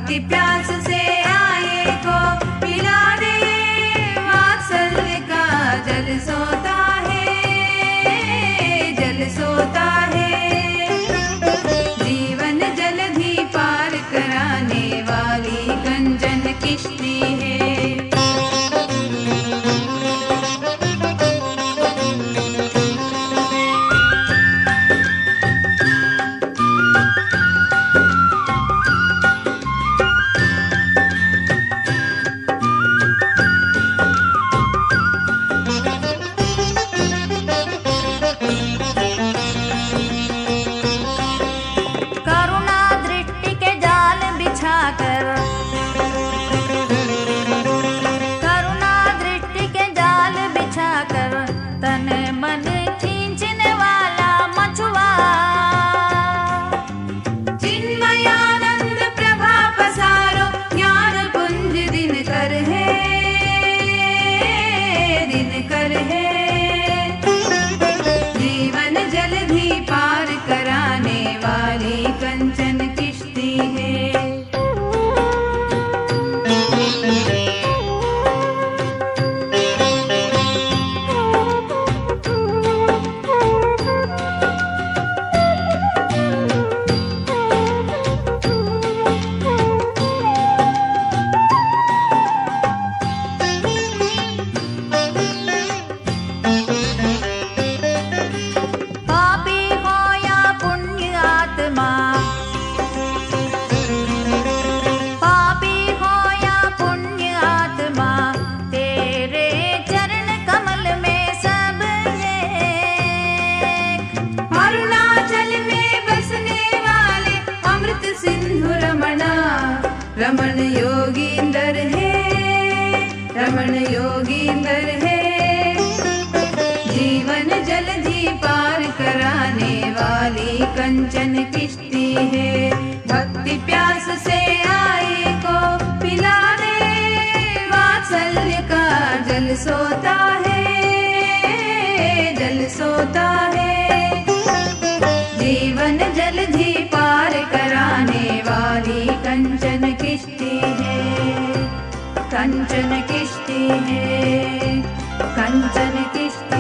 भक्ति प्यास से आए को पिला दे, वात्सल्य का जल सोता है, जल सोता है। जीवन जलधि पार कराने वाली कंचन किश्ती है। रमण योगींदर है, रमण योगींदर है। जीवन जलधि पार कराने वाली कंचन किश्ती है। भक्ति प्यास से आए को पिला दे, वात्सल्य का जल सोता है, जल सोता है। जीवन जलधि पार कराने वाली कंचन किश्ती है, कंचन किश्ती है, कंचन किश्ती।